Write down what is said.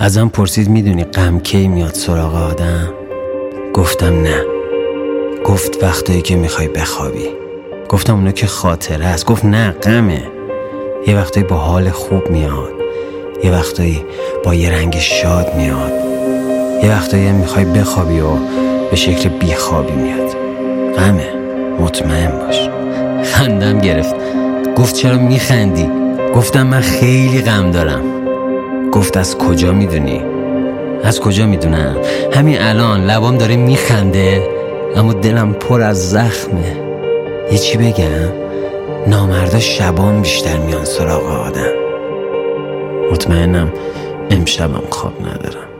ازم پرسید میدونی غم کی میاد سراغ آدم؟ گفتم نه. گفت وقتایی که میخوای بخوابی. گفتم اونو که خاطره است. گفت نه، غمه. یه وقتایی با حال خوب میاد، یه وقتایی با یه رنگ شاد میاد، یه وقتایی میخوای بخوابی و به شکل بیخوابی میاد. غمه، مطمئن باش. خندم گرفت. گفت چرا میخندی؟ گفتم من خیلی غم دارم. گفت از کجا میدونی؟ از کجا میدونم؟ همین الان لبام داره میخنده اما دلم پر از زخمه. یه چی بگم؟ نامردا شبان بیشتر میان سراغ آدم. مطمئنم امشبم خواب ندارم.